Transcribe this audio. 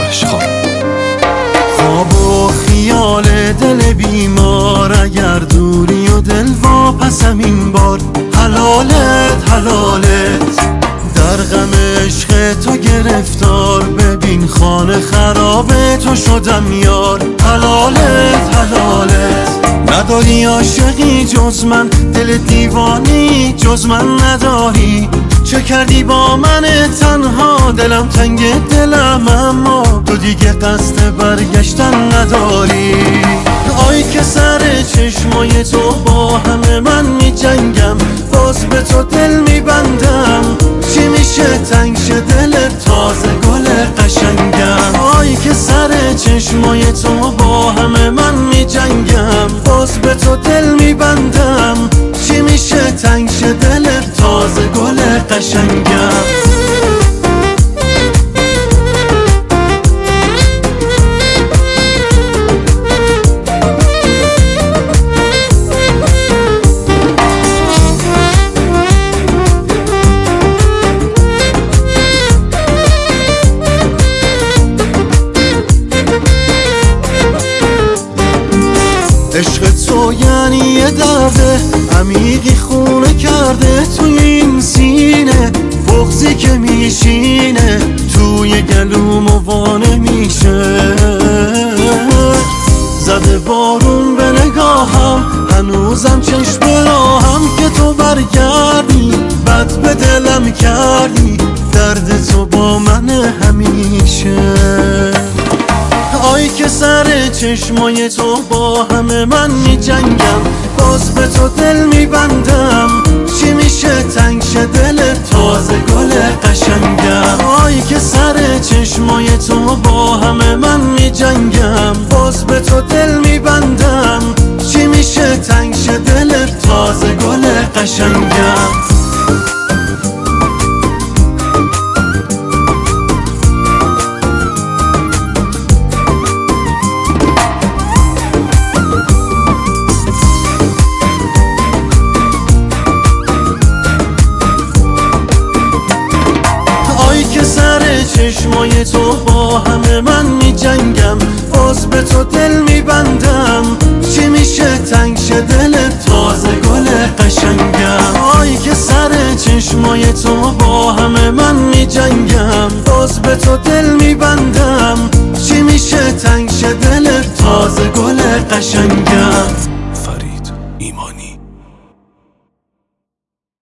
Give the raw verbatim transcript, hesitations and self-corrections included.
عشقا. خواب و خیال دل بیمار، اگر دوری و دل واپسم این بار. حلالت حلالت در غم عشق تو گرفتار، ببین خانه خراب تو شدم یار. حلالت حلالت نداری عاشقی جز من، دل دیوانی جز من نداری. چه کردی با من تنها، دلم تنگ دلم اما تو دیگه قصد برگشتن نداری. آی که سر چشمای تو با همه من می جنگم، باز به تو دل می بندم. چی میشه تنگ شه دلت تازه گل قشنگم. آی که سر چشمای تو با همه من می جنگم، باز به تو دل می بندم. چی میشه تنگ شه دلت تازه گل قشنگم. عشق تو یعنی یه درده عمیقی خونه کرده توی این سینه، بغضی که میشینه توی گلوم و وانه میشه. زده بارون به نگاهم، هنوزم چشم راهم که تو برگردی. بد به دلم کردی، درد تو با من همیشه. آی که سر چشمای تو با همه من می جنگم، باز به تو دل می بندم. چی میشه تنگ شه دلت تازه گل قشنگم. آی که سر چشمای تو با همه من می جنگم، باز به تو دل می بندم. چی میشه تنگ شه دلت تازه گل قشنگم. چشمای تو با همه من می جنگم، باز به تو دل می بندم. چی میشه تنگ شه دلت تازه گل قشنگم. آی که سر چشمای تو با همه من می جنگم، باز به تو دل می بندم. چی میشه تنگ شه دلت تازه گل قشنگم. فرید ایمانی.